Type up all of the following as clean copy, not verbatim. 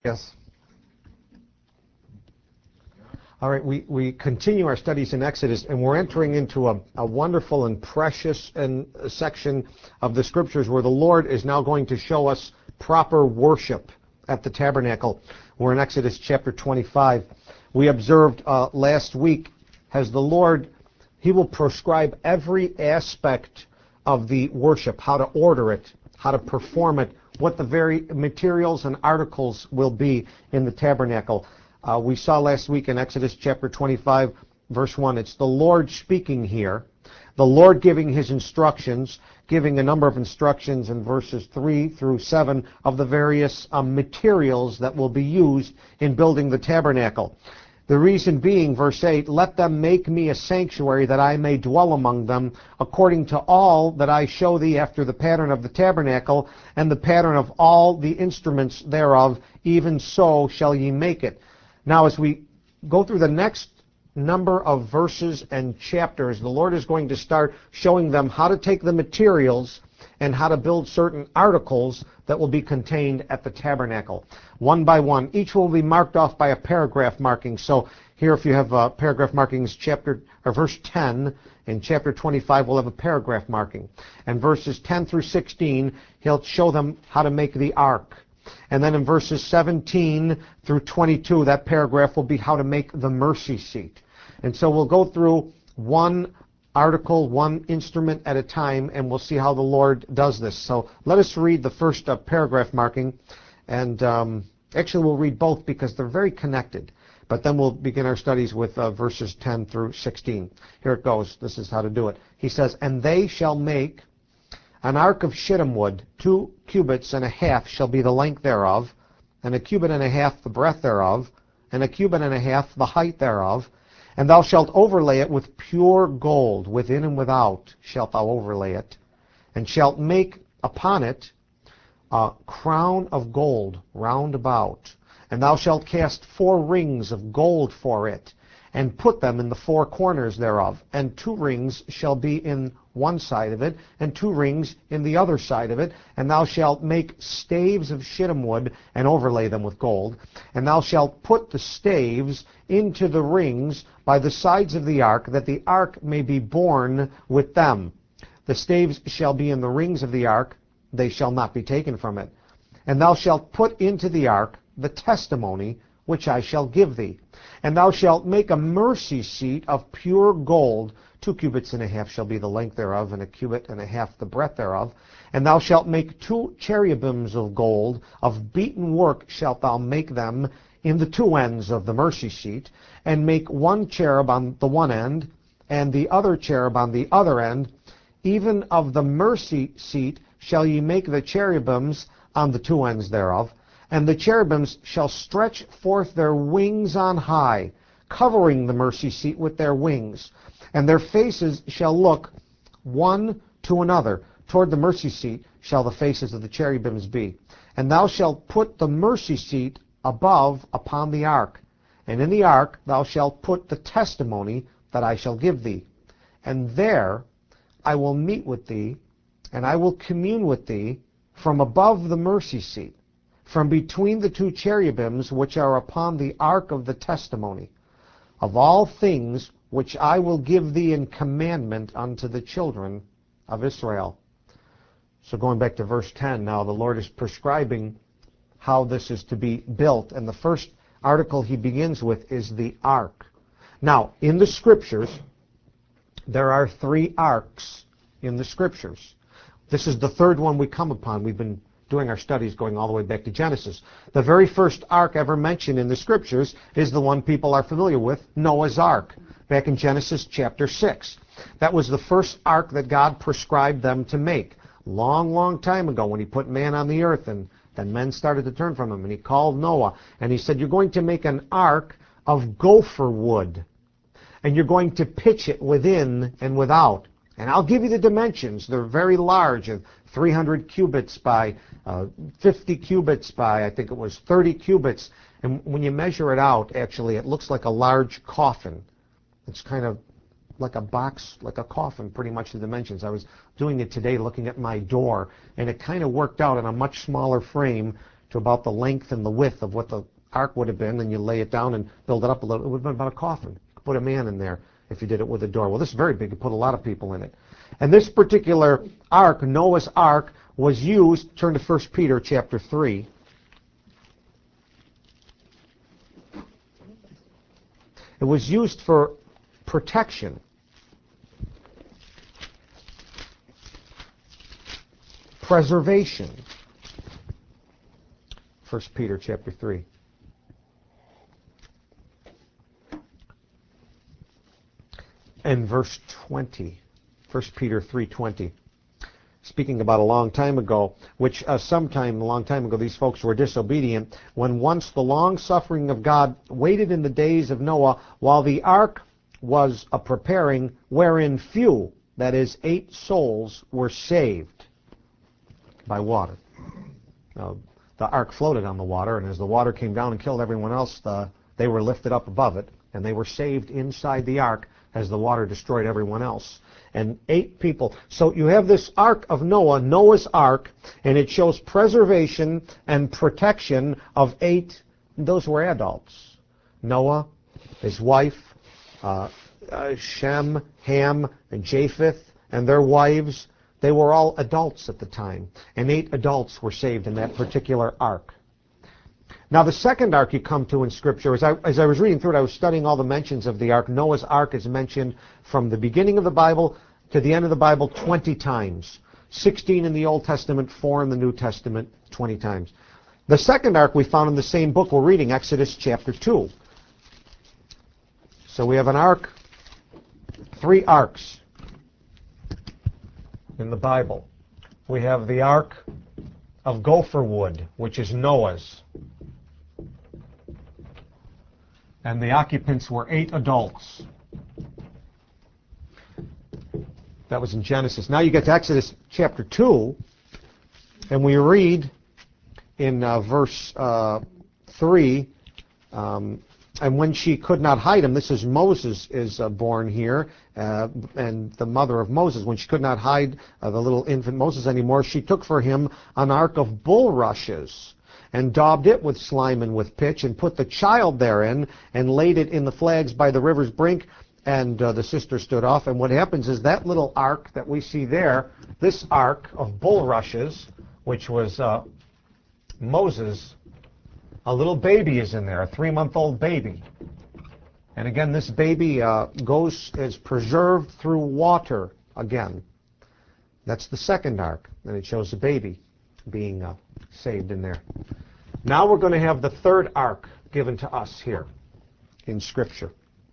Yes. All right, we continue our studies in Exodus, and we're entering into a wonderful and precious section of the Scriptures where the Lord is now going to show us proper worship at the tabernacle. We're in Exodus chapter 25. We observed last week, as the Lord, He will prescribe every aspect of the worship, how to order it, how to perform it, what the very materials and articles will be in the tabernacle. We saw last week in Exodus chapter 25, verse 1, it's the Lord speaking here, the Lord giving His instructions, giving a number of instructions in verses 3 through 7 of the various materials that will be used in building the tabernacle. The reason being, verse 8, let them make me a sanctuary that I may dwell among them, according to all that I show thee after the pattern of the tabernacle, and the pattern of all the instruments thereof, even so shall ye make it. Now, as we go through the next number of verses and chapters, the Lord is going to start showing them how to take the materials and how to build certain articles that will be contained at the tabernacle. One by one. Each will be marked off by a paragraph marking. So here, if you have paragraph markings, verse 10, in chapter 25, we'll have a paragraph marking. And verses 10 through 16, He'll show them how to make the ark. And then in verses 17 through 22, that paragraph will be how to make the mercy seat. And so we'll go through one article, one instrument at a time, and we'll see how the Lord does this. So let us read the first paragraph marking. And actually we'll read both because they're very connected. But then we'll begin our studies with verses 10 through 16. Here it goes. This is how to do it. He says, and they shall make an ark of shittim wood, 2 cubits and a half shall be the length thereof, and 1 cubit and a half the breadth thereof, and 1 cubit and a half the height thereof. And thou shalt overlay it with pure gold, within and without shalt thou overlay it, and shalt make upon it a crown of gold round about. And thou shalt cast 4 rings of gold for it, and put them in the 4 corners thereof. And 2 rings shall be in one side of it, and 2 rings in the other side of it. And thou shalt make staves of shittim wood, and overlay them with gold. And thou shalt put the staves into the rings by the sides of the ark, that the ark may be borne with them. The staves shall be in the rings of the ark, they shall not be taken from it. And thou shalt put into the ark the testimony which I shall give thee. And thou shalt make a mercy seat of pure gold, 2 cubits and a half shall be the length thereof, and 1 cubit and a half the breadth thereof. And thou shalt make 2 cherubims of gold, of beaten work shalt thou make them in the 2 ends of the mercy seat, and make 1 cherub on the one end, and the other cherub on the other end. Even of the mercy seat shall ye make the cherubims on the 2 ends thereof. And the cherubims shall stretch forth their wings on high, covering the mercy seat with their wings. And their faces shall look one to another. Toward the mercy seat shall the faces of the cherubims be. And thou shalt put the mercy seat above upon the ark. And in the ark thou shalt put the testimony that I shall give thee. And there I will meet with thee, and I will commune with thee from above the mercy seat, from between the 2 cherubims which are upon the ark of the testimony, of all things which I will give thee in commandment unto the children of Israel. So going back to verse 10 now, the Lord is prescribing how this is to be built. And the first article he begins with is the ark. Now, in the Scriptures, there are 3 arks in the Scriptures. This is the 3rd one we come upon. We've been doing our studies going all the way back to Genesis. The very first ark ever mentioned in the Scriptures is the one people are familiar with, Noah's Ark, back in Genesis chapter 6. That was the first ark that God prescribed them to make. Long, long time ago when he put man on the earth, and then men started to turn from him, and he called Noah, and he said, you're going to make an ark of gopher wood, and you're going to pitch it within and without. And I'll give you the dimensions. They're very large, 300 cubits by 50 cubits by, I think it was 30 cubits. And when you measure it out, actually, it looks like a large coffin. It's kind of like a box, like a coffin, pretty much the dimensions. I was doing it today looking at my door, and it kind of worked out on a much smaller frame to about the length and the width of what the ark would have been, and you lay it down and build it up a little. It would have been about a coffin. Put a man in there if you did it with a door. Well, this is very big. You put a lot of people in it. And this particular ark, Noah's ark, was used, turn to 1 Peter chapter 3. It was used for protection. Preservation. 1 Peter chapter 3. And verse 20. 1 Peter 3:20. Speaking about a long time ago, which a long time ago, these folks were disobedient, when once the long suffering of God waited in the days of Noah, while the ark was a preparing, wherein few, that is, 8 souls, were saved by water. Now, the ark floated on the water, and as the water came down and killed everyone else, they were lifted up above it, and they were saved inside the ark as the water destroyed everyone else. And 8 people. So you have this ark of Noah, Noah's ark, and it shows preservation and protection of 8. Those were adults. Noah, his wife, Shem, Ham, and Japheth, and their wives. They were all adults at the time. And 8 adults were saved in that particular ark. Now, the second ark you come to in Scripture, as I was reading through it, I was studying all the mentions of the ark. Noah's ark is mentioned from the beginning of the Bible to the end of the Bible 20 times. 16 in the Old Testament, 4 in the New Testament, 20 times. The second ark we found in the same book we're reading, Exodus chapter 2. So we have an ark, 3 arks in the Bible. We have the ark of gopher wood, which is Noah's. And the occupants were 8 adults. That was in Genesis. Now you get to Exodus chapter 2, and we read in verse 3, and when she could not hide him, this is Moses is born here, and the mother of Moses. When she could not hide the little infant Moses anymore, she took for him an ark of bulrushes, and daubed it with slime and with pitch, and put the child therein, and laid it in the flags by the river's brink. And the sister stood off. And what happens is that little ark that we see there, this ark of bulrushes, which was Moses, a little baby is in there, a 3-month-old baby. And again, this baby is preserved through water again. That's the second ark. And it shows the baby being saved in there. Now we're going to have the third ark given to us here in Scripture.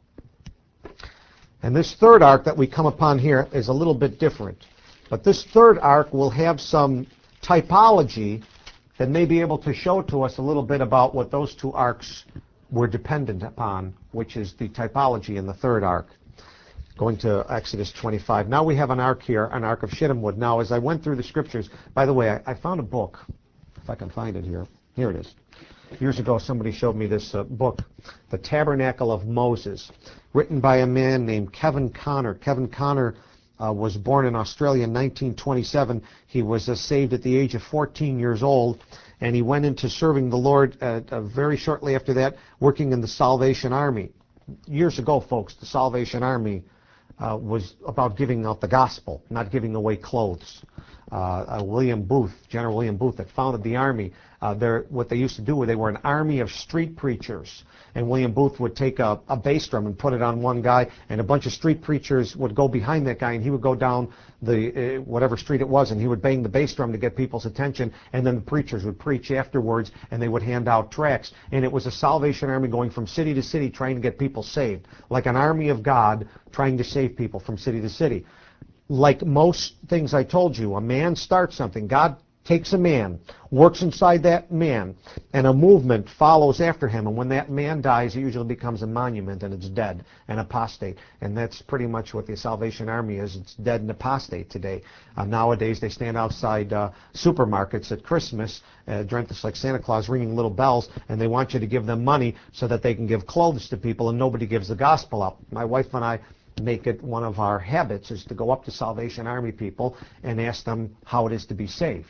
And this third ark that we come upon here is a little bit different. But this third ark will have some typology that may be able to show to us a little bit about what those 2 arks were dependent upon, which is the typology in the third ark. Going to Exodus 25. Now we have an ark here, an ark of shittim wood. Now, as I went through the Scriptures, by the way, I found a book, if I can find it here. Here it is. Years ago, somebody showed me this book, The Tabernacle of Moses, written by a man named Kevin Connor. Kevin Connor was born in Australia in 1927. He was saved at the age of 14 years old, and he went into serving the Lord very shortly after that, working in the Salvation Army. Years ago, folks, the Salvation Army was about giving out the gospel, not giving away clothes. William Booth, General William Booth, that founded the Army, what they used to do, they were an army of street preachers. And William Booth would take a bass drum and put it on one guy, and a bunch of street preachers would go behind that guy, and he would go down the whatever street it was, and he would bang the bass drum to get people's attention, and then the preachers would preach afterwards, and they would hand out tracts. And it was a Salvation Army going from city to city trying to get people saved, like an army of God trying to save people from city to city. Like most things I told you, a man starts something. God takes a man, works inside that man, and a movement follows after him. And when that man dies, it usually becomes a monument, and it's dead and apostate. And that's pretty much what the Salvation Army is. It's dead and apostate today. Nowadays, they stand outside supermarkets at Christmas, dressed like Santa Claus, ringing little bells, and they want you to give them money so that they can give clothes to people, and nobody gives the gospel up. My wife and I make it one of our habits is to go up to Salvation Army people and ask them how it is to be saved.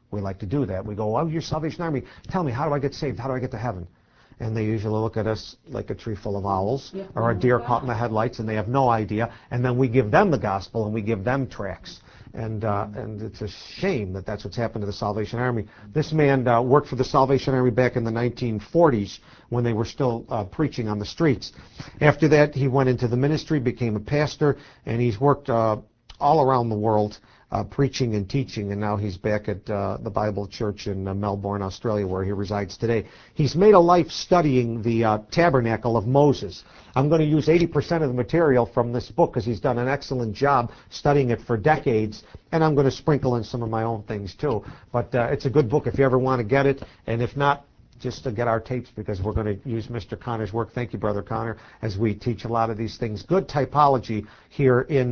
We like to do that. We go, oh, you're Salvation Army. Tell me, how do I get saved? How do I get to heaven? And they usually look at us like a tree full of owls or a deer caught in the headlights, and they have no idea. And then we give them the gospel and we give them tracts. And it's a shame that that's what's happened to the Salvation Army. This man worked for the Salvation Army back in the 1940s when they were still preaching on the streets. After that, he went into the ministry, became a pastor, and he's worked all around the world preaching and teaching, and now he's back at the Bible Church in Melbourne, Australia, where he resides today. He's made a life studying the Tabernacle of Moses. I'm going to use 80% of the material from this book because he's done an excellent job studying it for decades, and I'm going to sprinkle in some of my own things too. But it's a good book if you ever want to get it, and if not, just to get our tapes, because we're going to use Mr. Connor's work. Thank you, Brother Connor, as we teach a lot of these things. Good typology here in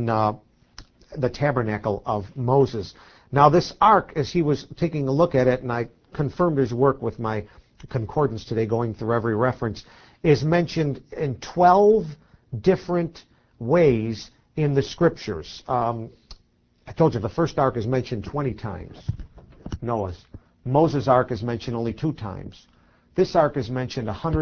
the Tabernacle of Moses. Now this ark, as he was taking a look at it, and I confirmed his work with my concordance today, going through every reference, is mentioned in 12 different ways in the Scriptures. I told you the first ark is mentioned 20 times, Noah's. Moses' ark is mentioned only 2 times. This ark is mentioned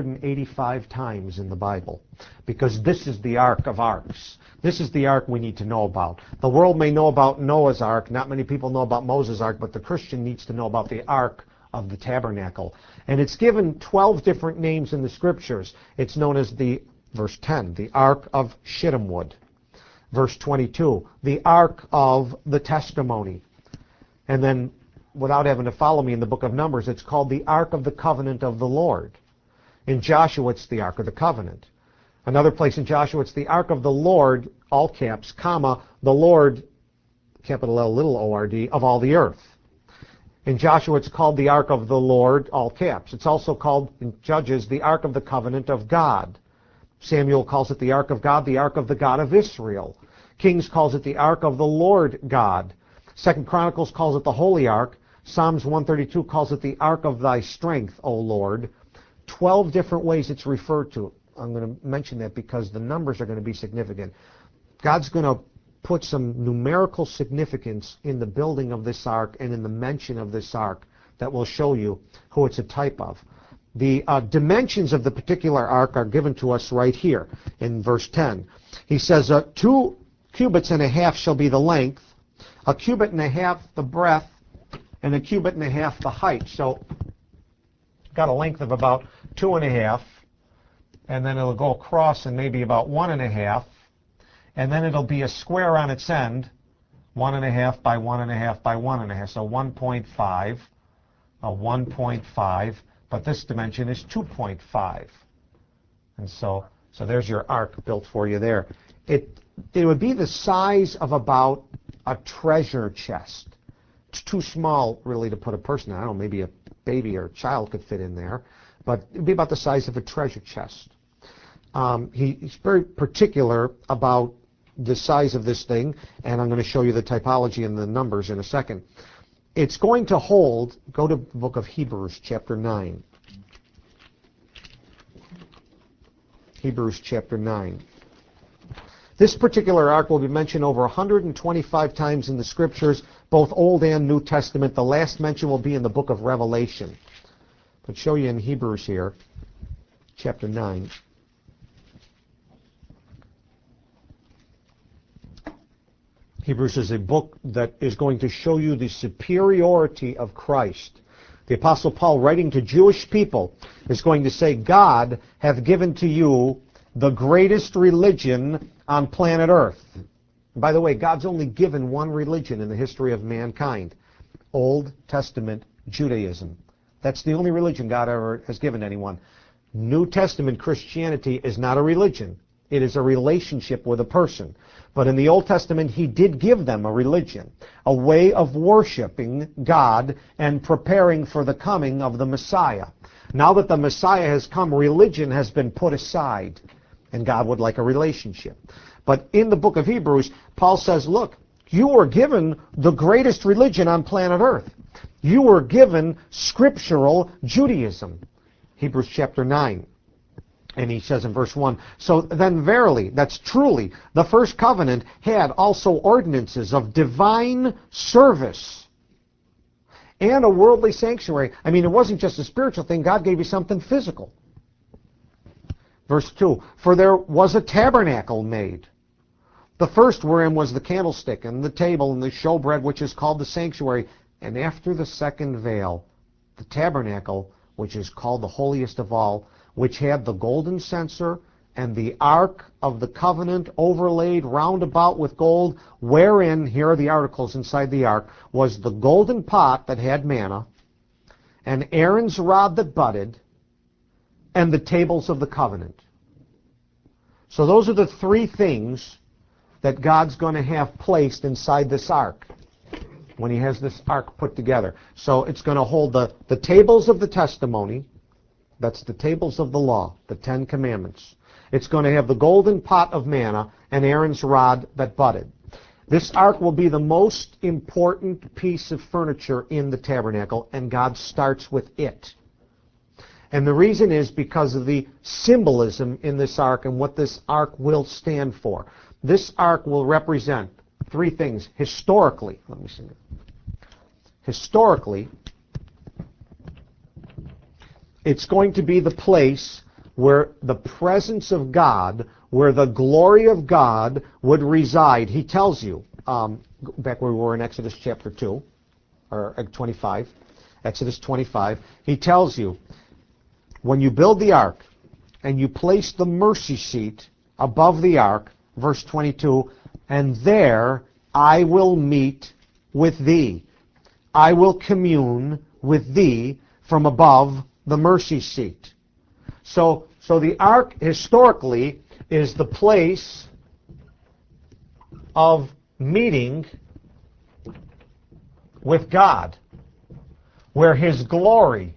185 times in the Bible, because this is the ark of arks. This is the ark we need to know about. The world may know about Noah's ark. Not many people know about Moses' ark, but the Christian needs to know about the ark of the tabernacle. And it's given 12 different names in the Scriptures. It's known as verse 10, the ark of shittim wood. Verse 22, the ark of the testimony. And then, without having to follow me in the book of Numbers, it's called the Ark of the Covenant of the Lord. In Joshua, it's the Ark of the Covenant. Another place in Joshua, it's the Ark of the Lord, all caps, comma, the Lord, capital L, little O-R-D, of all the earth. In Joshua, it's called the Ark of the Lord, all caps. It's also called, in Judges, the Ark of the Covenant of God. Samuel calls it the Ark of God, the Ark of the God of Israel. Kings calls it the Ark of the Lord God. 2 Chronicles calls it the Holy Ark. Psalms 132 calls it the Ark of thy strength, O Lord. 12 different ways it's referred to. I'm going to mention that because the numbers are going to be significant. God's going to put some numerical significance in the building of this ark and in the mention of this ark that will show you who it's a type of. The dimensions of the particular ark are given to us right here in verse 10. He says, 2 cubits and a half shall be the length, a cubit and a half the breadth, and a cubit and a half the height. So got a length of about 2.5, and then it'll go across and maybe about 1.5, and then it'll be a square on its end, 1.5 by 1.5 by 1.5, so 1.5, a 1.5, but this dimension is 2.5. And so there's your ark built for you there. It would be the size of about a treasure chest. It's too small, really, to put a person in. I don't know, maybe a baby or a child could fit in there, but it would be about the size of a treasure chest. He's very particular about the size of this thing, and I'm going to show you the typology and the numbers in a second. It's going to hold, go to the book of Hebrews, chapter 9. Hebrews, chapter 9. This particular ark will be mentioned over 125 times in the Scriptures, both Old and New Testament. The last mention will be in the book of Revelation. But show you in Hebrews here, chapter 9. Hebrews is a book that is going to show you the superiority of Christ. The Apostle Paul, writing to Jewish people, is going to say, God hath given to you the greatest religion on planet Earth. By the way, God's only given one religion in the history of mankind, Old Testament Judaism. That's the only religion God ever has given anyone. New Testament Christianity is not a religion. It is a relationship with a person. But in the Old Testament, he did give them a religion, a way of worshiping God and preparing for the coming of the Messiah. Now that the Messiah has come, religion has been put aside, and God would like a relationship. But in the book of Hebrews, Paul says, look, you were given the greatest religion on planet Earth. You were given scriptural Judaism. Hebrews chapter 9. And he says in verse 1, so then verily, that's truly, the first covenant had also ordinances of divine service and a worldly sanctuary. I mean, it wasn't just a spiritual thing. God gave you something physical. Verse 2, for there was a tabernacle made. The first wherein was the candlestick, and the table, and the showbread, which is called the sanctuary. And after the second veil, the tabernacle, which is called the holiest of all, which had the golden censer, and the ark of the covenant overlaid round about with gold, wherein, here are the articles inside the ark, was the golden pot that had manna, and Aaron's rod that budded, and the tables of the covenant. So those are the three things that God's going to have placed inside this ark when he has this ark put together. So it's going to hold the tables of the testimony, that's the tables of the law, the Ten Commandments. It's going to have the golden pot of manna and Aaron's rod that budded. This ark will be the most important piece of furniture in the tabernacle, and God starts with it. And the reason is because of the symbolism in this ark and what this ark will stand for. This ark will represent three things. Historically, let me see. Historically, it's going to be the place where the presence of God, where the glory of God would reside. He tells you, back where we were in Exodus chapter 2, or 25, Exodus 25, he tells you, when you build the ark and you place the mercy seat above the ark, verse 22, and there I will meet with thee. I will commune with thee from above the mercy seat. So the ark historically is the place of meeting with God, where his glory,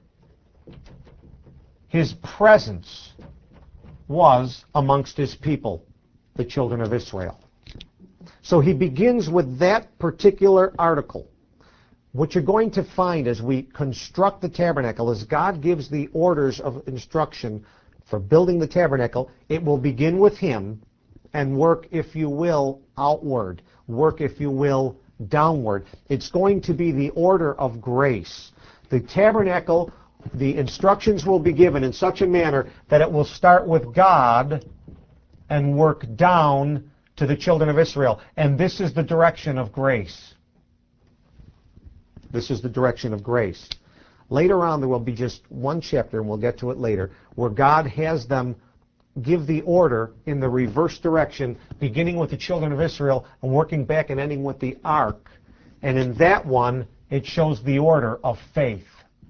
his presence was amongst his people, the children of Israel. So he begins with that particular article. What you're going to find as we construct the tabernacle is God gives the orders of instruction for building the tabernacle. It will begin with him and work, if you will, outward. Work, if you will, downward. It's going to be the order of grace. The tabernacle, the instructions will be given in such a manner that it will start with God and work down to the children of Israel. And this is the direction of grace. This is the direction of grace. Later on, there will be just one chapter, and we'll get to it later, where God has them give the order in the reverse direction, beginning with the children of Israel and working back and ending with the ark. And in that one, it shows the order of faith.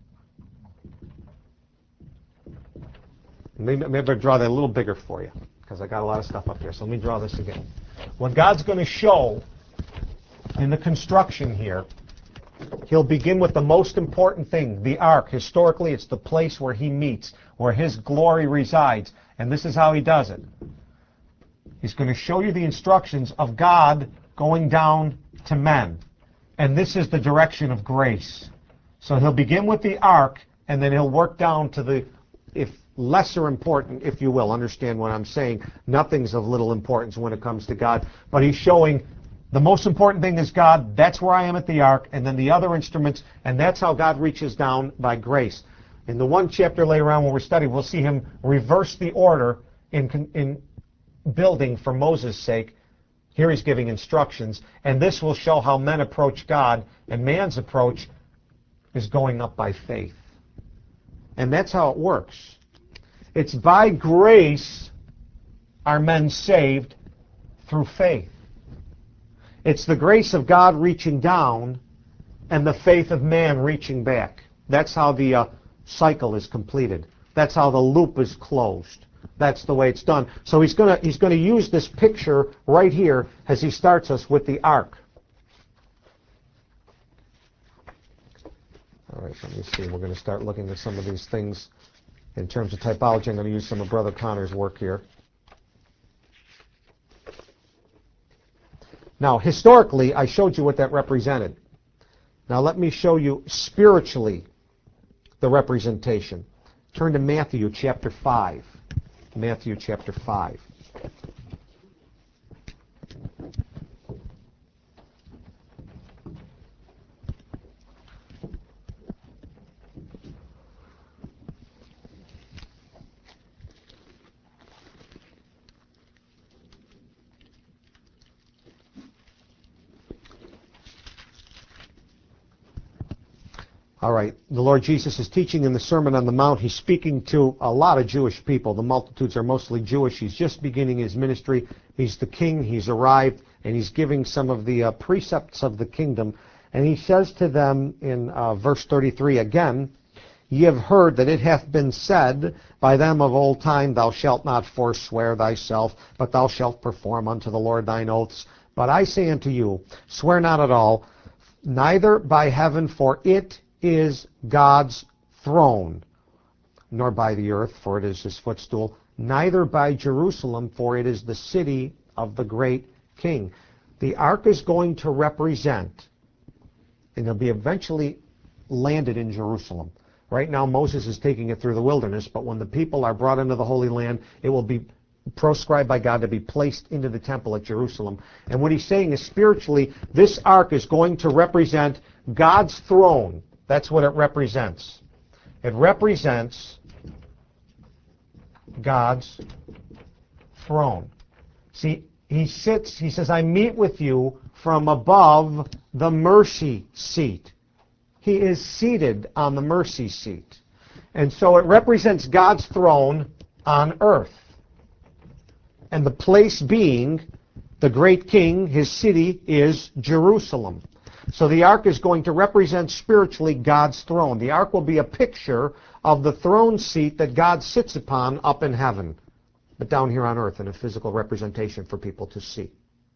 Maybe I draw that a little bigger for you, because I got a lot of stuff up here. So let me draw this again. What God's going to show in the construction here, he'll begin with the most important thing, the ark. Historically, it's the place where he meets, where his glory resides. And this is how he does it. He's going to show you the instructions of God going down to men. And this is the direction of grace. So he'll begin with the ark, and then he'll work down to the, if lesser important, if you will. Understand what I'm saying. Nothing's of little importance when it comes to God. But he's showing the most important thing is God. That's where I am at the ark. And then the other instruments. And that's how God reaches down by grace. In the one chapter later on when we're studying, we'll see him reverse the order in building for Moses' sake. Here he's giving instructions. And this will show how men approach God. And man's approach is going up by faith. And that's how it works. It's by grace are men saved through faith. It's the grace of God reaching down and the faith of man reaching back. That's how the cycle is completed. That's how the loop is closed. That's the way it's done. So he's going to use this picture right here as he starts us with the ark. All right, let me see. We're going to start looking at some of these things in terms of typology. I'm going to use some of Brother Connor's work here. Now, historically, I showed you what that represented. Now, let me show you spiritually the representation. Turn to Matthew chapter 5. Matthew chapter 5. All right, the Lord Jesus is teaching in the Sermon on the Mount. He's speaking to a lot of Jewish people. The multitudes are mostly Jewish. He's just beginning his ministry. He's the king. He's arrived, and he's giving some of the precepts of the kingdom. And he says to them in verse 33 again, "Ye have heard that it hath been said by them of old time, Thou shalt not forswear thyself, but thou shalt perform unto the Lord thine oaths. But I say unto you, swear not at all, neither by heaven, for it is God's throne, nor by the earth, for it is his footstool, neither by Jerusalem, for it is the city of the great king." The ark is going to represent, and it'll be eventually landed in Jerusalem. Right now Moses is taking it through the wilderness, but when the people are brought into the Holy Land, it will be proscribed by God to be placed into the temple at Jerusalem. And what he's saying is, spiritually, this ark is going to represent God's throne. That's what it represents. It represents God's throne. See, he says, "I meet with you from above the mercy seat." He is seated on the mercy seat. And so it represents God's throne on earth. And the place being the great king, his city is Jerusalem. So the ark is going to represent spiritually God's throne. The ark will be a picture of the throne seat that God sits upon up in heaven, but down here on earth in a physical representation for people to see.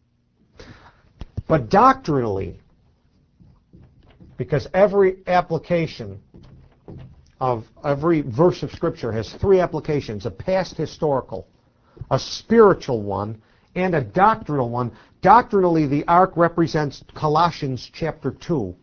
But doctrinally, because every application of every verse of Scripture has three applications: a past historical, a spiritual one, and a doctrinal one. Doctrinally, the ark represents Colossians chapter 2.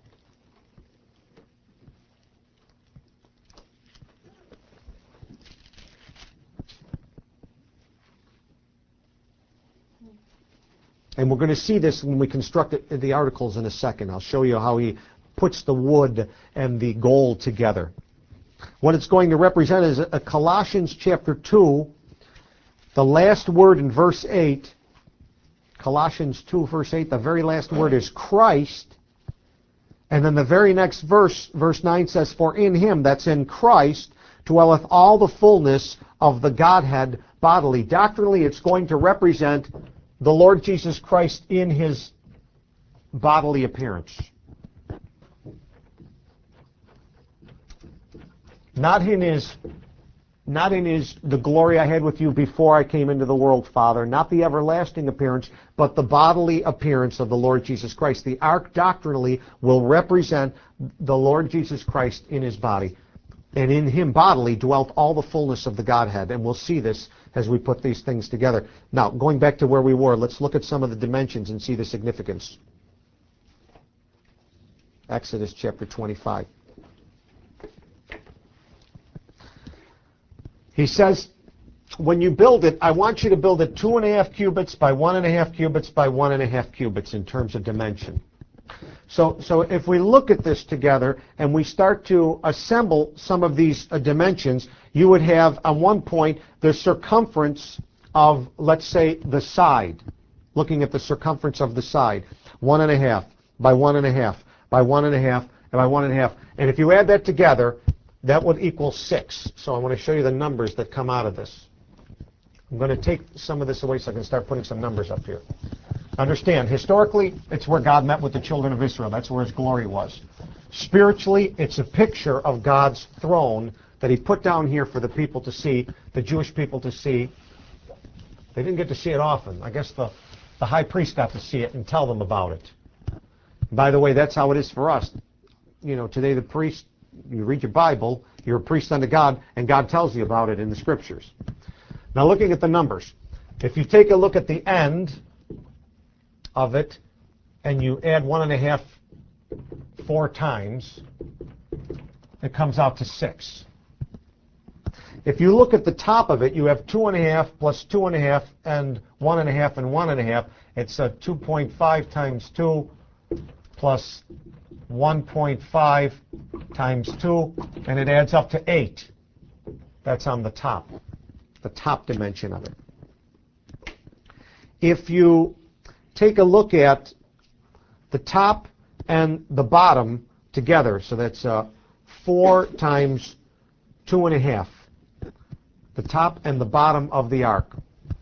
And we're going to see this when we construct the articles in a second. I'll show you how he puts the wood and the gold together. What it's going to represent is a Colossians chapter 2, the last word in verse 8. Colossians 2, verse 8, the very last word is Christ. And then the very next verse, verse 9 says, "For in him," that's in Christ, "dwelleth all the fullness of the Godhead bodily." Doctrinally, it's going to represent the Lord Jesus Christ in his bodily appearance. Not in the glory I had with you before I came into the world, Father, not the everlasting appearance, but the bodily appearance of the Lord Jesus Christ. The ark doctrinally will represent the Lord Jesus Christ in his body. And in him bodily dwelt all the fullness of the Godhead. And we'll see this as we put these things together. Now, going back to where we were, let's look at some of the dimensions and see the significance. Exodus chapter 25. He says, when you build it, I want you to build it 2.5 cubits by 1.5 cubits by 1.5 cubits in terms of dimension. So if we look at this together and we start to assemble some of these dimensions, you would have on one point the circumference of, let's say, the side. Looking at the circumference of the side, 1.5 by 1.5 by 1.5 and by 1.5. And if you add that together, that would equal 6. So I want to show you the numbers that come out of this. I'm going to take some of this away so I can start putting some numbers up here. Understand, historically, it's where God met with the children of Israel. That's where his glory was. Spiritually, it's a picture of God's throne that he put down here for the people to see, the Jewish people to see. They didn't get to see it often. I guess the high priest got to see it and tell them about it. By the way, that's how it is for us. You know, today the priest, you read your Bible, you're a priest unto God, and God tells you about it in the Scriptures. Now looking at the numbers, if you take a look at the end of it, and you add 1.5 4 times, it comes out to 6. If you look at the top of it, you have 2.5 plus 2.5 and 1.5 and 1.5. It's 2.5 times 2 plus 1.5 times 2, and it adds up to 8. That's on the top dimension of it. If you take a look at the top and the bottom together. So that's 4 times 2.5. The top and the bottom of the ark.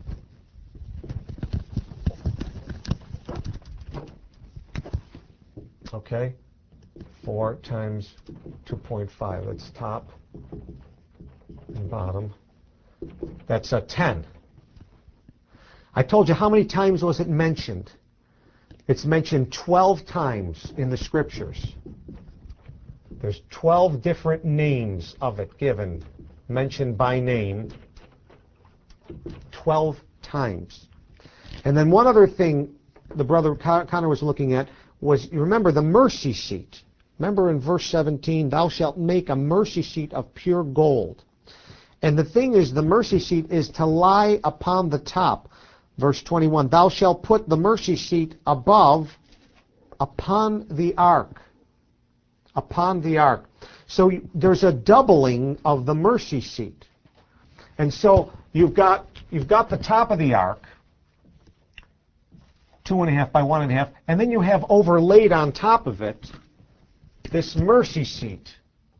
Okay, 4 times 2.5. That's top and bottom. That's 10. I told you how many times was it mentioned? It's mentioned 12 times in the Scriptures. There's 12 different names of it given, mentioned by name, 12 times. And then one other thing the brother Connor was looking at was, you remember the mercy seat. Remember in verse 17, thou shalt make a mercy seat of pure gold. And the thing is, the mercy seat is to lie upon the top. Verse 21, thou shalt put the mercy seat above, upon the ark. Upon the ark. So there's a doubling of the mercy seat. And so you've got the top of the ark, 2.5 by 1.5, and then you have overlaid on top of it this mercy seat,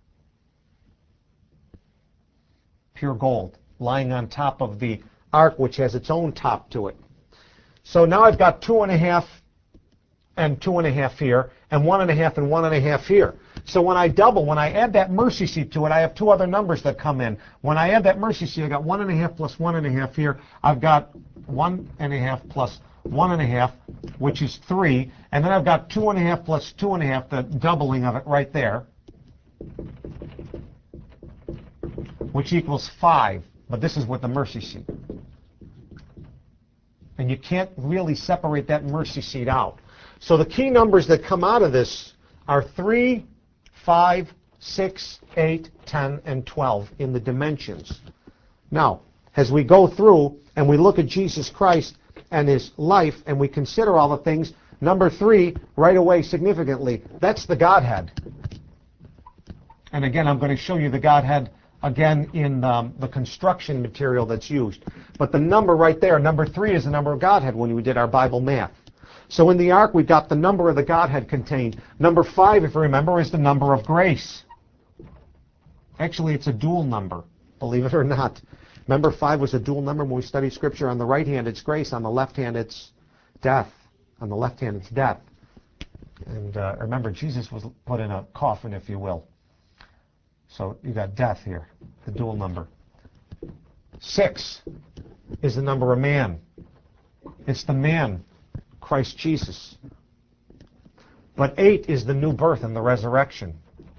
pure gold, lying on top of the ark, which has its own top to it. So now I've got 2.5 and 2.5 here, and 1.5 and 1.5 here. So when I add that mercy seat to it, I have 2 other numbers that come in. When I add that mercy seat, I got 1.5 plus 1.5 here. I've got 1.5 plus 1.5, which is 3, and then I've got 2.5 plus 2.5, the doubling of it right there, which equals 5. But this is with the mercy seat. And you can't really separate that mercy seat out. So the key numbers that come out of this are 3, 5, 6, 8, 10, and 12 in the dimensions. Now, as we go through and we look at Jesus Christ and his life and we consider all the things, number 3, right away significantly, that's the Godhead. And again, I'm going to show you the Godhead again in the construction material that's used. But the number right there, number 3, is the number of Godhead when we did our Bible math. So in the ark, we've got the number of the Godhead contained. Number 5, if you remember, is the number of grace. Actually, it's a dual number, believe it or not. Remember, 5 was a dual number when we studied Scripture. On the right hand, it's grace. On the left hand, it's death. On the left hand, it's death. And remember, Jesus was put in a coffin, if you will. So you got death here, the dual number. 6 is the number of man. It's the man, Christ Jesus. But 8 is the new birth and the resurrection.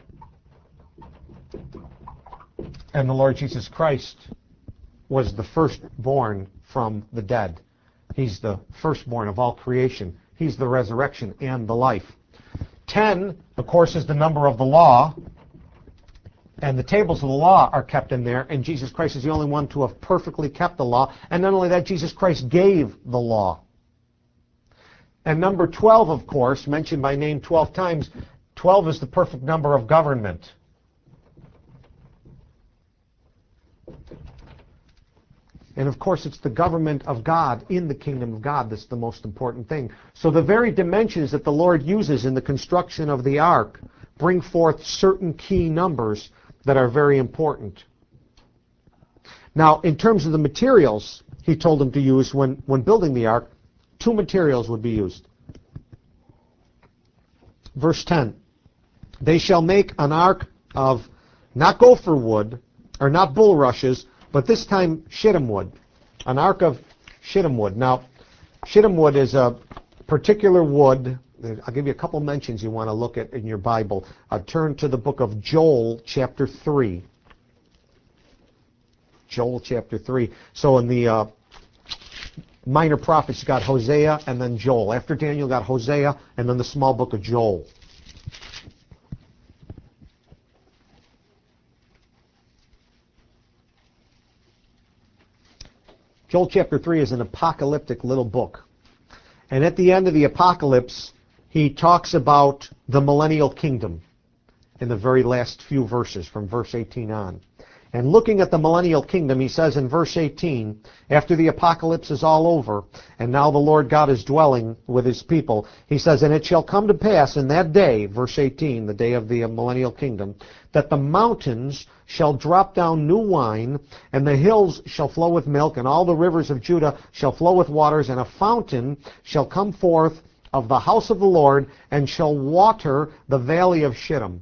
And the Lord Jesus Christ was the firstborn from the dead. He's the firstborn of all creation. He's the resurrection and the life. 10, of course, is the number of the law. And the tables of the law are kept in there, and Jesus Christ is the only one to have perfectly kept the law. And not only that, Jesus Christ gave the law. And number 12, of course, mentioned by name 12 times, 12 is the perfect number of government. And of course, it's the government of God in the kingdom of God that's the most important thing. So the very dimensions that the Lord uses in the construction of the ark bring forth certain key numbers that are very important. Now, in terms of the materials he told them to use when building the ark, 2 materials would be used. Verse 10, they shall make an ark of not gopher wood, or not bulrushes, but this time shittim wood. An ark of shittim wood. Now, shittim wood is a particular wood. I'll give you a couple mentions you want to look at in your Bible. Turn to the book of Joel, chapter 3. Joel, chapter 3. So in the minor prophets, you got Hosea and then Joel. After Daniel, got Hosea and then the small book of Joel. Joel chapter 3 is an apocalyptic little book. And at the end of the apocalypse, he talks about the millennial kingdom in the very last few verses from verse 18 on. And looking at the millennial kingdom, he says in verse 18, after the apocalypse is all over, and now the Lord God is dwelling with his people, he says, and it shall come to pass in that day, verse 18, the day of the millennial kingdom, that the mountains shall drop down new wine, and the hills shall flow with milk, and all the rivers of Judah shall flow with waters, and a fountain shall come forth of the house of the Lord, and shall water the valley of Shittim.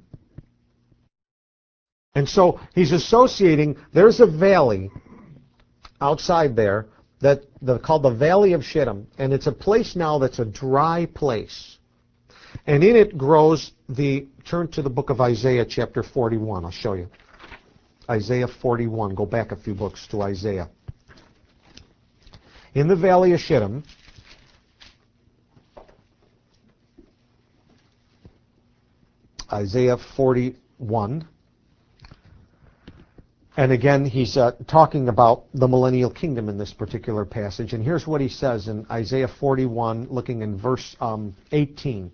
And so he's associating, there's a valley outside there called the Valley of Shittim, and it's a place now that's a dry place. And in it grows turn to the book of Isaiah chapter 41, I'll show you. Isaiah 41, go back a few books to Isaiah. In the Valley of Shittim, Isaiah 41, and again, he's talking about the millennial kingdom in this particular passage. And here's what he says in Isaiah 41, looking in verse 18.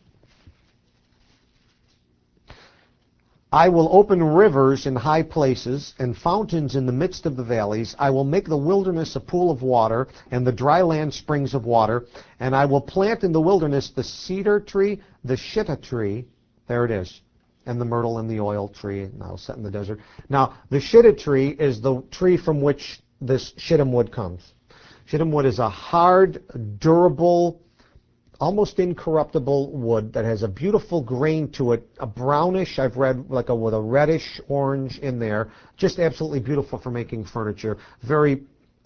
I will open rivers in high places and fountains in the midst of the valleys. I will make the wilderness a pool of water and the dry land springs of water. And I will plant in the wilderness the cedar tree, the shittah tree. There it is. And the myrtle and the oil tree, now set in the desert. Now, the shittah tree is the tree from which this shittim wood comes. Shittim wood is a hard, durable, almost incorruptible wood that has a beautiful grain to it, a brownish, I've read, with a reddish orange in there. Just absolutely beautiful for making furniture. Very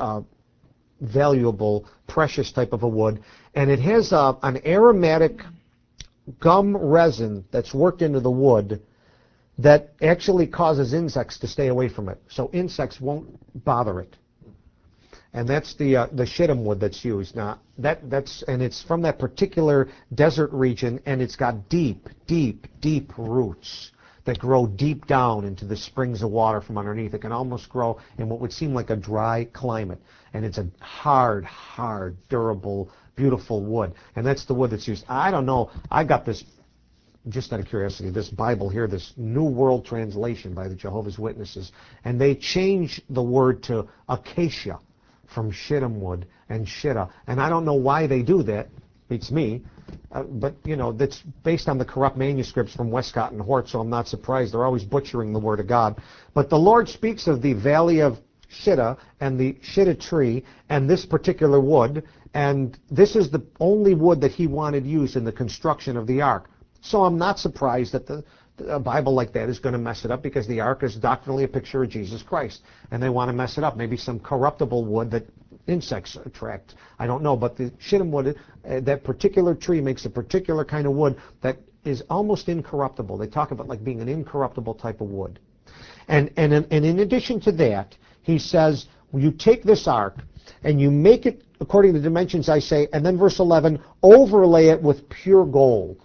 valuable, precious type of a wood. And it has an aromatic gum resin that's worked into the wood that actually causes insects to stay away from it. So insects won't bother it. And that's the shittim wood that's used. Now and it's from that particular desert region, and it's got deep, deep, deep roots that grow deep down into the springs of water from underneath. It can almost grow in what would seem like a dry climate. And it's a hard, durable, beautiful wood. And that's the wood that's used. I don't know. I got this, just out of curiosity, this Bible here, this New World Translation by the Jehovah's Witnesses. And they changed the word to acacia from shittim wood and shittah. And I don't know why they do that. Beats me. But, that's based on the corrupt manuscripts from Westcott and Hort, so I'm not surprised. They're always butchering the Word of God. But the Lord speaks of the Valley of Shittah and the shittah tree and this particular wood, and this is the only wood that he wanted used in the construction of the ark. So I'm not surprised that a Bible like that is going to mess it up, because the ark is doctrinally a picture of Jesus Christ, and they want to mess it up. Maybe some corruptible wood that insects attract. I don't know, but the shittim wood, that particular tree makes a particular kind of wood that is almost incorruptible. They talk about like being an incorruptible type of wood. And in addition to that, he says, you take this ark and you make it according to the dimensions I say, and then verse 11, overlay it with pure gold.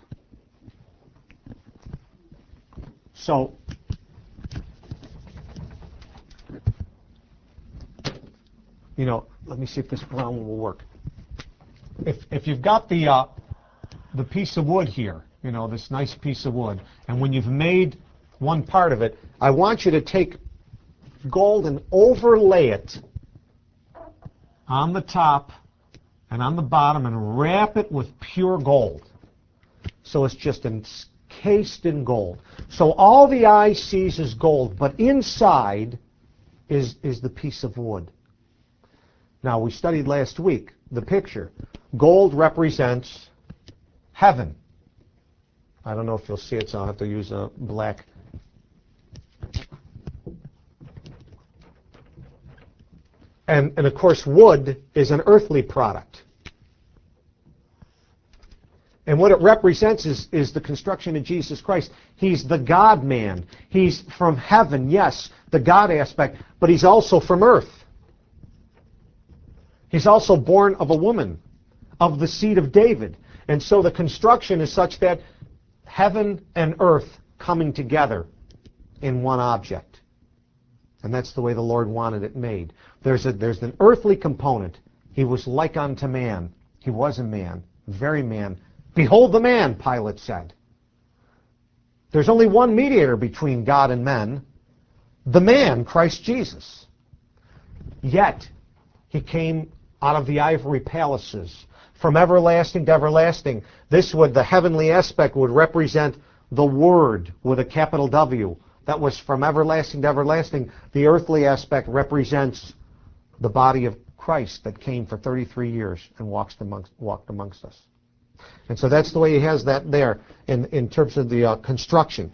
So, let me see if this brown one will work. If you've got the piece of wood here, this nice piece of wood, and when you've made one part of it, I want you to take gold and overlay it on the top and on the bottom and wrap it with pure gold. So it's just encased in gold. So all the eye sees is gold, but inside is the piece of wood. Now, we studied last week the picture. Gold represents heaven. I don't know if you'll see it, so I'll have to use a black. And of course, wood is an earthly product. And what it represents is the construction of Jesus Christ. He's the God-man. He's from heaven, yes, the God aspect, but he's also from earth. He's also born of a woman, of the seed of David. And so the construction is such that heaven and earth coming together in one object. And that's the way the Lord wanted it made. There's an earthly component. He was like unto man. He was a man, very man. Behold the man, Pilate said. There's only one mediator between God and men, the man, Christ Jesus. Yet, he came out of the ivory palaces, from everlasting to everlasting. The heavenly aspect would represent the Word with a capital W. That was from everlasting to everlasting. The earthly aspect represents the body of Christ that came for 33 years and walked amongst us. And so that's the way he has that there in terms of the construction.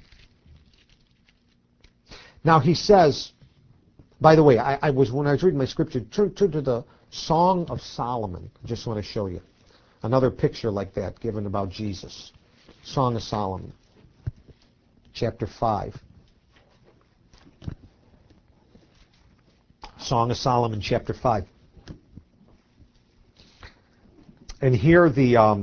Now he says, by the way, when I was reading my scripture, turn to the Song of Solomon. I just want to show you another picture like that given about Jesus. Song of Solomon, chapter 5. Song of Solomon, chapter 5. And here the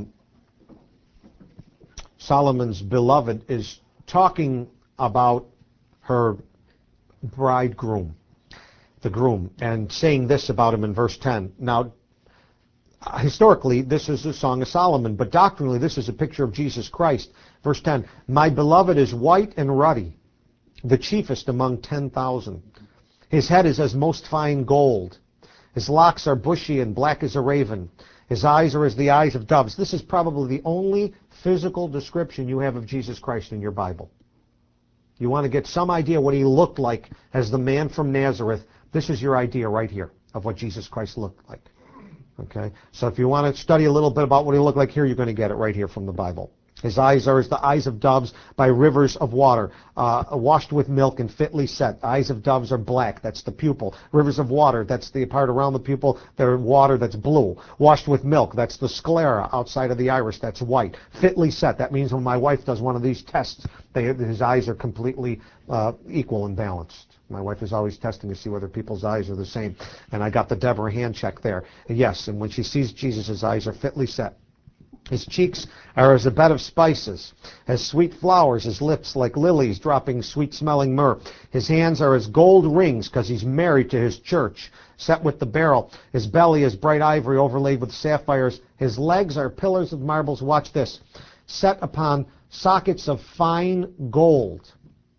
Solomon's beloved is talking about her bridegroom, the groom, and saying this about him in verse 10. Now, historically, this is the Song of Solomon, but doctrinally, this is a picture of Jesus Christ. Verse 10, my beloved is white and ruddy, the chiefest among 10,000. His head is as most fine gold. His locks are bushy and black as a raven. His eyes are as the eyes of doves. This is probably the only physical description you have of Jesus Christ in your Bible. You want to get some idea what he looked like as the man from Nazareth. This is your idea right here of what Jesus Christ looked like. Okay? So if you want to study a little bit about what he looked like here, you're going to get it right here from the Bible. His eyes are as the eyes of doves by rivers of water, washed with milk and fitly set. Eyes of doves are black, that's the pupil. Rivers of water, that's the part around the pupil. They're water that's blue. Washed with milk, that's the sclera outside of the iris, that's white. Fitly set, that means when my wife does one of these tests, his eyes are completely equal and balanced. My wife is always testing to see whether people's eyes are the same. And I got the Deborah hand check there. Yes, and when she sees Jesus, his eyes are fitly set. His cheeks are as a bed of spices, as sweet flowers, his lips like lilies dropping sweet-smelling myrrh. His hands are as gold rings because he's married to his church, set with the beryl. His belly is bright ivory overlaid with sapphires. His legs are pillars of marbles, watch this, set upon sockets of fine gold.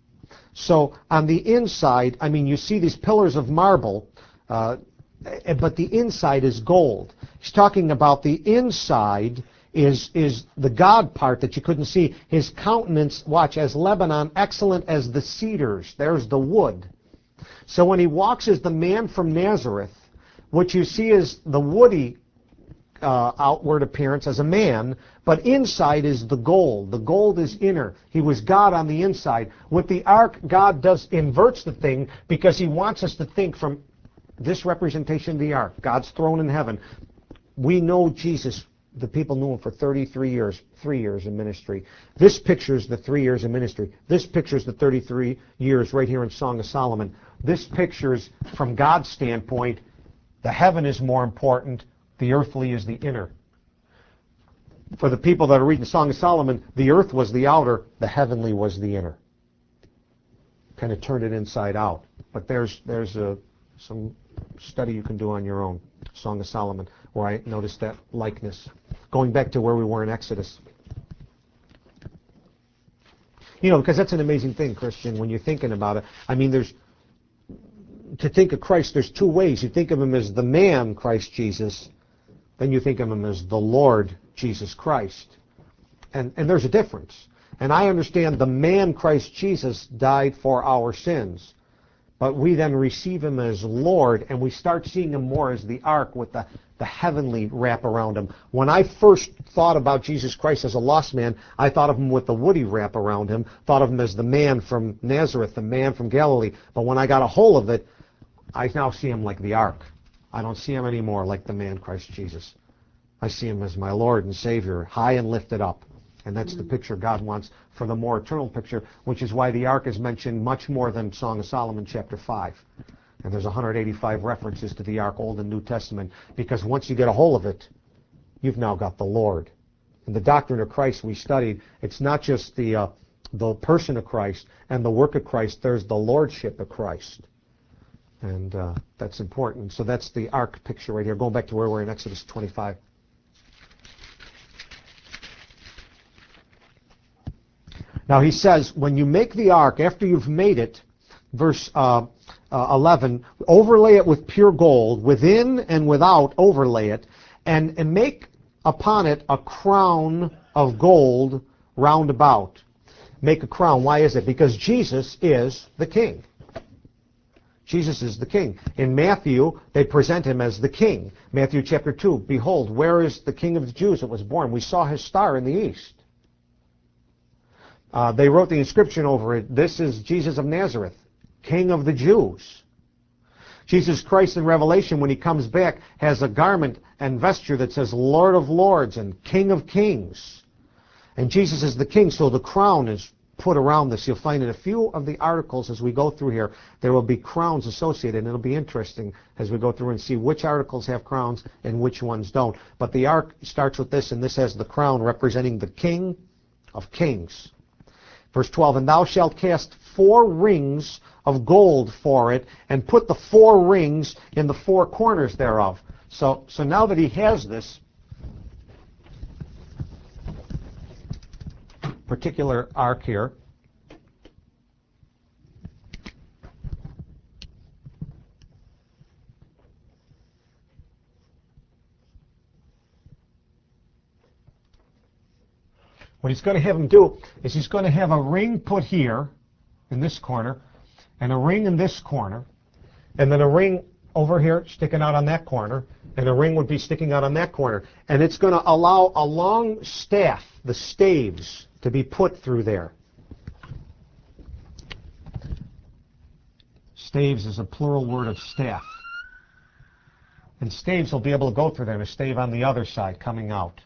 So on the inside, you see these pillars of marble, but the inside is gold. He's talking about the inside is the God part that you couldn't see. His countenance, watch, as Lebanon, excellent as the cedars. There's the wood. So when he walks as the man from Nazareth, what you see is the woody outward appearance as a man, but inside is the gold. The gold is inner. He was God on the inside. With the ark, God inverts the thing because he wants us to think from this representation of the ark, God's throne in heaven. We know Jesus. The people knew him for 33 years, 3 years in ministry. This pictures the 3 years in ministry. This pictures the 33 years right here in Song of Solomon. This pictures, from God's standpoint, the heaven is more important, the earthly is the inner. For the people that are reading the Song of Solomon, the earth was the outer, the heavenly was the inner. Kind of turned it inside out. But there's some study you can do on your own. Song of Solomon, where I noticed that likeness. Going back to where we were in Exodus. Because that's an amazing thing, Christian, when you're thinking about it. To think of Christ, there's two ways. You think of him as the man, Christ Jesus, then you think of him as the Lord, Jesus Christ. And there's a difference. And I understand the man, Christ Jesus, died for our sins. But we then receive him as Lord, and we start seeing him more as the ark with the heavenly wrap around him. When I first thought about Jesus Christ as a lost man, I thought of him with the woody wrap around him, thought of him as the man from Nazareth, the man from Galilee. But when I got a hold of it, I now see him like the ark. I don't see him anymore like the man Christ Jesus. I see him as my Lord and Savior, high and lifted up. And that's the picture God wants for the more eternal picture, which is why the ark is mentioned much more than Song of Solomon chapter 5. And there's 185 references to the ark, Old and New Testament, because once you get a hold of it, you've now got the Lord. In the doctrine of Christ we studied, it's not just the person of Christ and the work of Christ, there's the lordship of Christ. And that's important. So that's the ark picture right here. Going back to where we're in Exodus 25. Now he says, when you make the ark, after you've made it, verse 11, overlay it with pure gold, within and without overlay it, and make upon it a crown of gold round about. Make a crown. Why is it? Because Jesus is the king. Jesus is the king. In Matthew, they present him as the king. Matthew chapter 2, behold, where is the king of the Jews that was born? We saw his star in the east. They wrote the inscription over it, this is Jesus of Nazareth, King of the Jews. Jesus Christ in Revelation, when he comes back, has a garment and vesture that says Lord of Lords and King of Kings. And Jesus is the king, so the crown is put around this. You'll find in a few of the articles as we go through here, there will be crowns associated, and it'll be interesting as we go through and see which articles have crowns and which ones don't. But the ark starts with this, and this has the crown representing the King of Kings. Verse 12, and thou shalt cast 4 rings of gold for it, and put the 4 rings in the 4 corners thereof. So now that he has this particular ark here, what he's going to have him do is he's going to have a ring put here in this corner, and a ring in this corner, and then a ring over here sticking out on that corner, and a ring would be sticking out on that corner. And it's going to allow a long staff, the staves, to be put through there. Staves is a plural word of staff. And staves will be able to go through there, and a stave on the other side coming out.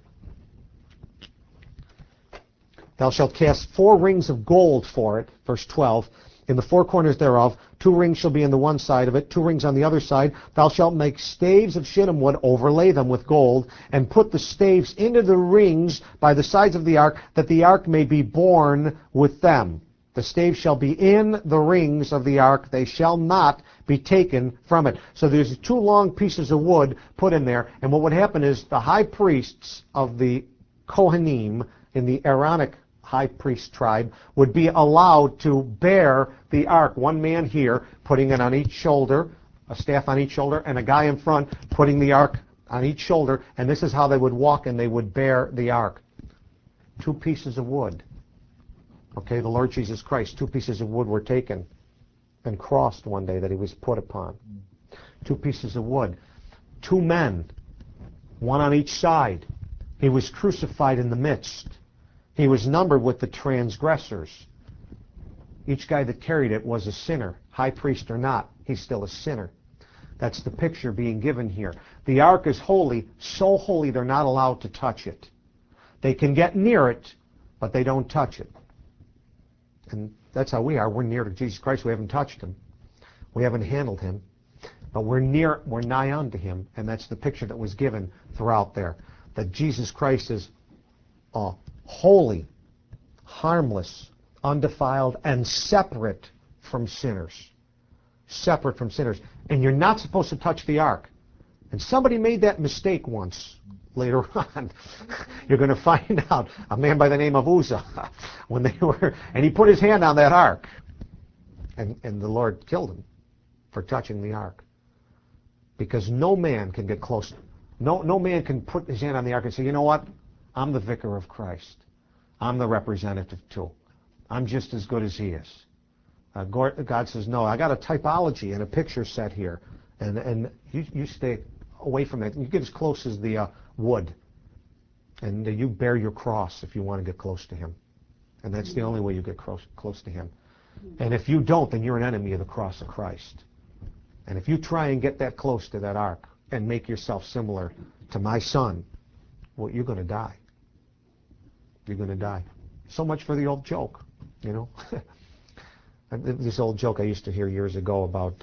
Thou shalt cast 4 rings of gold for it, verse 12, in the 4 corners thereof. 2 rings shall be in the one side of it, 2 rings on the other side. Thou shalt make staves of shittim wood, overlay them with gold, and put the staves into the rings by the sides of the ark, that the ark may be borne with them. The staves shall be in the rings of the ark, they shall not be taken from it. So there's 2 long pieces of wood put in there, and what would happen is the high priests of the Kohanim in the Aaronic high priest tribe would be allowed to bear the ark. One man here putting it on each shoulder, a staff on each shoulder, and a guy in front putting the ark on each shoulder, and this is how they would walk and they would bear the ark. 2 pieces of wood. Okay, the Lord Jesus Christ, 2 pieces of wood were taken and crossed one day that he was put upon. 2 pieces of wood. 2 men, one on each side. He was crucified in the midst. He was numbered with the transgressors. Each guy that carried it was a sinner. High priest or not, he's still a sinner. That's the picture being given here. The ark is holy, so holy they're not allowed to touch it. They can get near it, but they don't touch it. And that's how we are. We're near to Jesus Christ. We haven't touched him. We haven't handled him. But we're nigh unto him. And that's the picture that was given throughout there. That Jesus Christ is holy, harmless, undefiled, and separate from sinners. Separate from sinners. And you're not supposed to touch the ark. And somebody made that mistake once later on. You're going to find out. A man by the name of Uzzah. And he put his hand on that ark. And the Lord killed him for touching the ark. Because no man can get close. No man can put his hand on the ark and say, you know what? I'm the vicar of Christ. I'm the representative too. I'm just as good as he is. God says, no, I got a typology and a picture set here. And you stay away from that. You get as close as the wood. And you bear your cross if you want to get close to him. And that's the only way you get close to him. And if you don't, then you're an enemy of the cross of Christ. And if you try and get that close to that ark and make yourself similar to my son, well, you're going to die. You're going to die. So much for the old joke, you know. This old joke I used to hear years ago about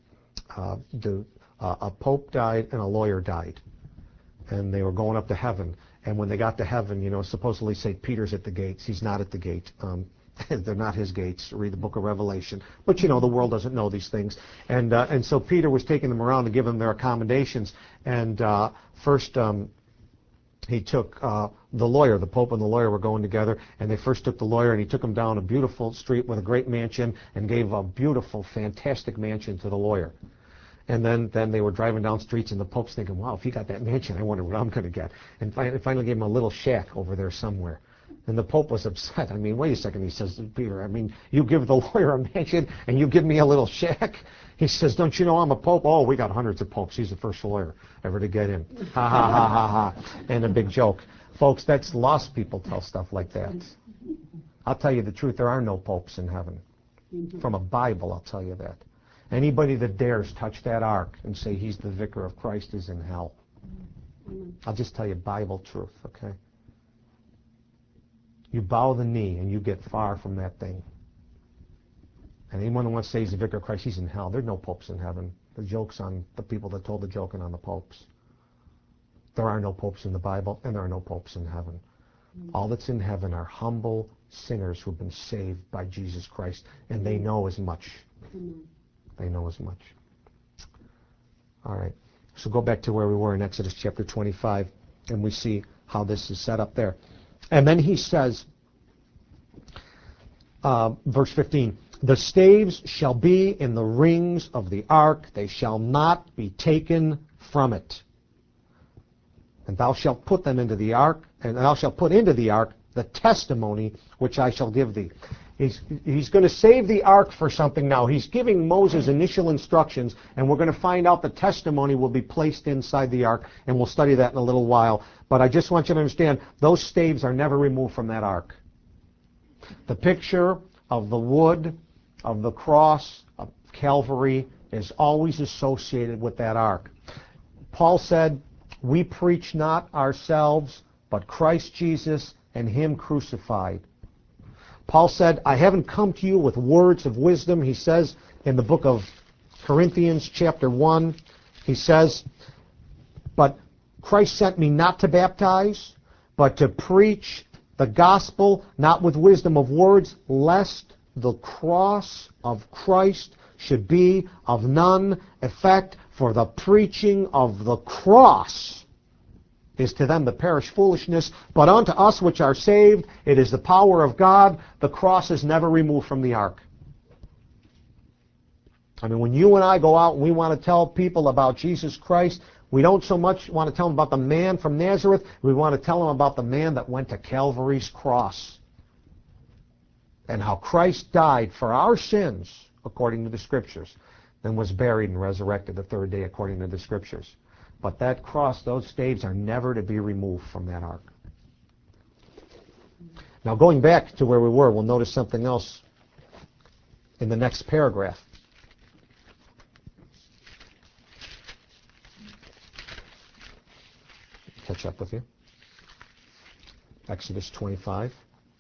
a pope died and a lawyer died. And they were going up to heaven. And when they got to heaven, you know, supposedly St. Peter's at the gates. He's not at the gate. They're not his gates. Read the book of Revelation. But, you know, the world doesn't know these things. And so Peter was taking them around to give them their accommodations. And first he took the lawyer, the Pope and the lawyer were going together, and they first took the lawyer and he took him down a beautiful street with a great mansion and gave a beautiful, fantastic mansion to the lawyer. And then they were driving down streets, and the Pope's thinking, wow, if he got that mansion, I wonder what I'm going to get. And finally gave him a little shack over there somewhere. And the Pope was upset. I mean, wait a second, he says to Peter, I mean, you give the lawyer a mansion and you give me a little shack? He says, don't you know I'm a Pope? Oh, we got hundreds of popes. He's the first lawyer ever to get in. Ha, ha, ha, ha, ha. And a big joke. Folks, that's lost people tell stuff like that. I'll tell you the truth, there are no popes in heaven. From a Bible, I'll tell you that. Anybody that dares touch that ark and say he's the vicar of Christ is in hell. I'll just tell you Bible truth, okay? You bow the knee and you get far from that thing. And anyone who wants to say he's the vicar of Christ, he's in hell. There's no popes in heaven. The joke's on the people that told the joke and on the popes. There are no popes in the Bible, and there are no popes in heaven. All that's in heaven are humble sinners who've been saved by Jesus Christ, and they know as much. They know as much. All right. So go back to where we were in Exodus chapter 25, and we see how this is set up there. And then he says, verse 15, the staves shall be in the rings of the ark. They shall not be taken from it. And thou shalt put them into the ark, and thou shalt put into the ark the testimony which I shall give thee. He's going to save the ark for something now. He's giving Moses initial instructions, and we're going to find out the testimony will be placed inside the ark, and we'll study that in a little while. But I just want you to understand, those staves are never removed from that ark. The picture of the wood, of the cross, of Calvary, is always associated with that ark. Paul said, we preach not ourselves, but Christ Jesus and Him crucified. Paul said, I haven't come to you with words of wisdom. He says in the book of Corinthians chapter 1, he says, but Christ sent me not to baptize, but to preach the gospel, not with wisdom of words, lest the cross of Christ should be of none effect, for the preaching of the cross is to them that perish foolishness, but unto us which are saved, it is the power of God. The cross is never removed from the ark. I mean, when you and I go out and we want to tell people about Jesus Christ, we don't so much want to tell them about the man from Nazareth, we want to tell them about the man that went to Calvary's cross and how Christ died for our sins according to the Scriptures, then was buried and resurrected the third day according to the Scriptures. But that cross, those staves are never to be removed from that ark. Now going back to where we were, we'll notice something else in the next paragraph. Catch up with you. Exodus 25.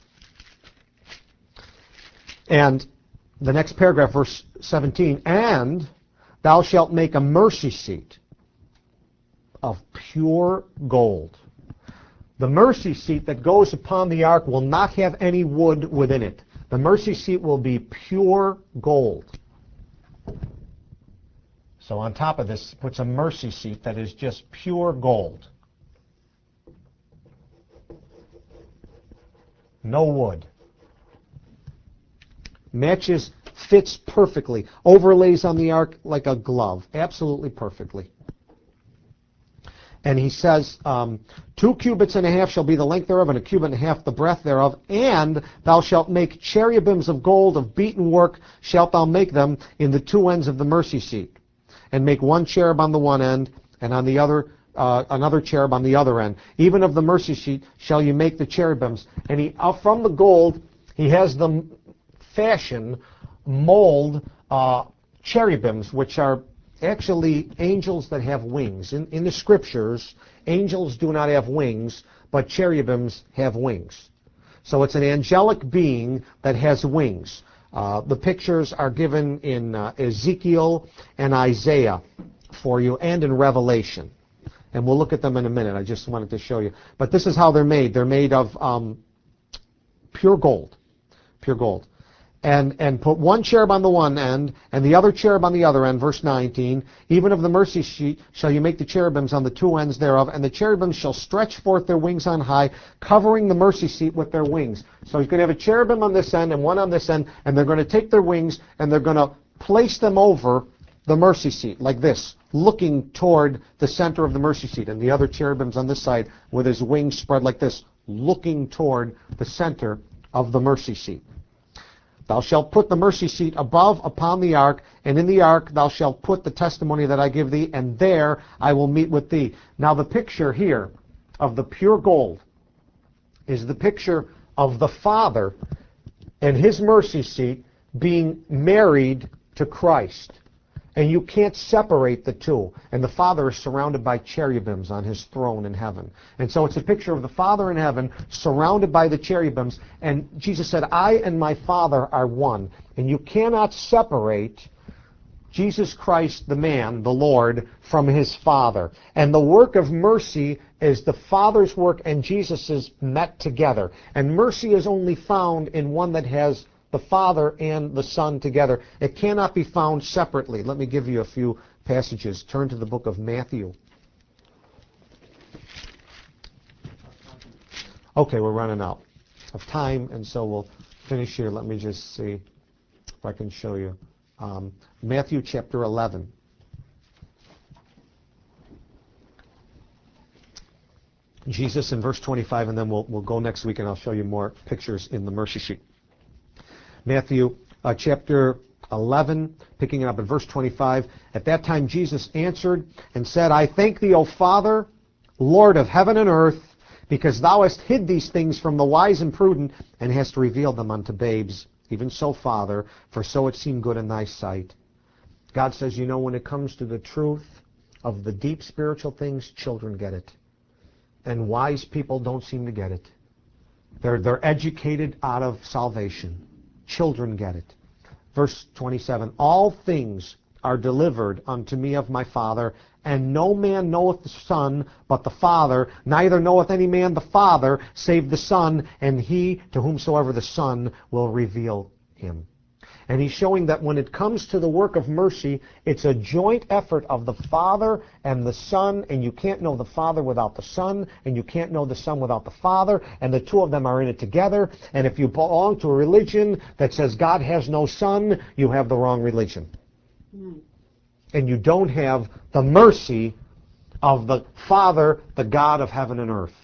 And the next paragraph, verse 17, and thou shalt make a mercy seat of pure gold. The mercy seat that goes upon the ark will not have any wood within it. The mercy seat will be pure gold. So on top of this puts a mercy seat that is just pure gold. No wood. Matches, fits perfectly. Overlays on the ark like a glove. Absolutely perfectly. And he says, 2 cubits and a half shall be the length thereof, and 1 cubit and a half the breadth thereof. And thou shalt make cherubims of gold of beaten work, shalt thou make them in the two ends of the mercy seat. And make one cherub on the one end, and on the other another cherub on the other end. Even of the mercy seat shall you make the cherubims. And he, from the gold, he has them fashion, mold cherubims, which are actually angels that have wings. In the Scriptures, angels do not have wings, but cherubims have wings. So it's an angelic being that has wings. The pictures are given in Ezekiel and Isaiah for you, and in Revelation. And we'll look at them in a minute. I just wanted to show you. But this is how they're made. They're made of pure gold. Pure gold. and put one cherub on the one end and the other cherub on the other end, verse 19. Even of the mercy seat shall you make the cherubims on the two ends thereof, and the cherubims shall stretch forth their wings on high, covering the mercy seat with their wings. So he's going to have a cherubim on this end and one on this end, and they're going to take their wings and they're going to place them over the mercy seat like this, looking toward the center of the mercy seat, and the other cherubims on this side with his wings spread like this, looking toward the center of the mercy seat. Thou shalt put the mercy seat above upon the ark, and in the ark thou shalt put the testimony that I give thee, and there I will meet with thee. Now the picture here of the pure gold is the picture of the Father and his mercy seat being married to Christ. And you can't separate the two. And the Father is surrounded by cherubims on his throne in heaven. And so it's a picture of the Father in heaven surrounded by the cherubims. And Jesus said, I and my Father are one. And you cannot separate Jesus Christ, the man, the Lord, from his Father. And the work of mercy is the Father's work and Jesus's met together. And mercy is only found in one that has the Father and the Son together. It cannot be found separately. Let me give you a few passages. Turn to the book of Matthew. Okay, we're running out of time, and so we'll finish here. Let me just see if I can show you. Matthew chapter 11. Jesus in verse 25, and then we'll go next week, and I'll show you more pictures in the mercy seat. Matthew chapter 11, picking it up at verse 25. At that time Jesus answered and said, I thank thee, O Father, Lord of heaven and earth, because thou hast hid these things from the wise and prudent, and hast revealed them unto babes. Even so, Father, for so it seemed good in thy sight. God says, you know, when it comes to the truth of the deep spiritual things, children get it. And wise people don't seem to get it. They're educated out of salvation. Children get it. Verse 27, all things are delivered unto me of my Father, and no man knoweth the Son but the Father, neither knoweth any man the Father save the Son, and he to whomsoever the Son will reveal him. And he's showing that when it comes to the work of mercy, it's a joint effort of the Father and the Son, and you can't know the Father without the Son, and you can't know the Son without the Father, and the two of them are in it together. And if you belong to a religion that says God has no Son, you have the wrong religion. And you don't have the mercy of the Father, the God of heaven and earth.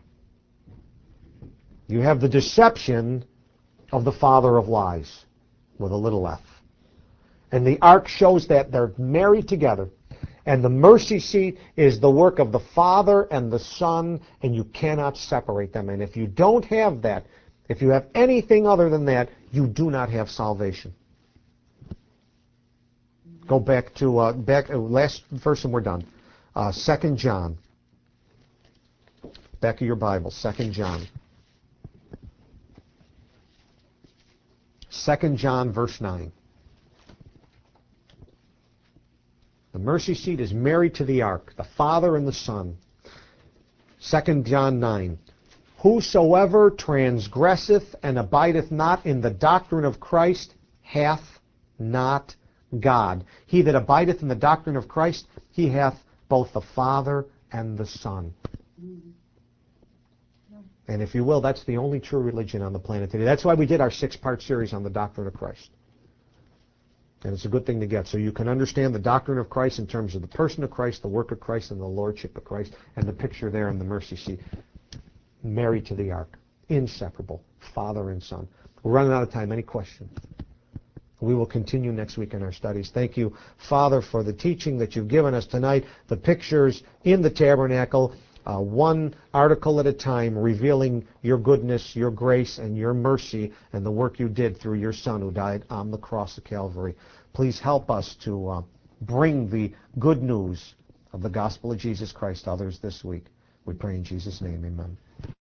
You have the deception of the father of lies, with a little f. And the ark shows that they're married together. And the mercy seat is the work of the Father and the Son, and you cannot separate them. And if you don't have that, if you have anything other than that, you do not have salvation. Go back to last verse and we're done. 2 John. Back of your Bible, 2 John. 2 John verse 9. The mercy seat is married to the ark, the Father and the Son. 2 John 9. Whosoever transgresseth and abideth not in the doctrine of Christ hath not God. He that abideth in the doctrine of Christ, he hath both the Father and the Son. And if you will, that's the only true religion on the planet today. That's why we did our 6-part series on the doctrine of Christ. And it's a good thing to get. So you can understand the doctrine of Christ in terms of the person of Christ, the work of Christ, and the lordship of Christ, and the picture there in the mercy seat. Married to the ark. Inseparable. Father and Son. We're running out of time. Any questions? We will continue next week in our studies. Thank you, Father, for the teaching that you've given us tonight, the pictures in the tabernacle, one article at a time, revealing your goodness, your grace, and your mercy, and the work you did through your Son who died on the cross of Calvary. Please help us to bring the good news of the gospel of Jesus Christ to others this week. We pray in Jesus' name, amen.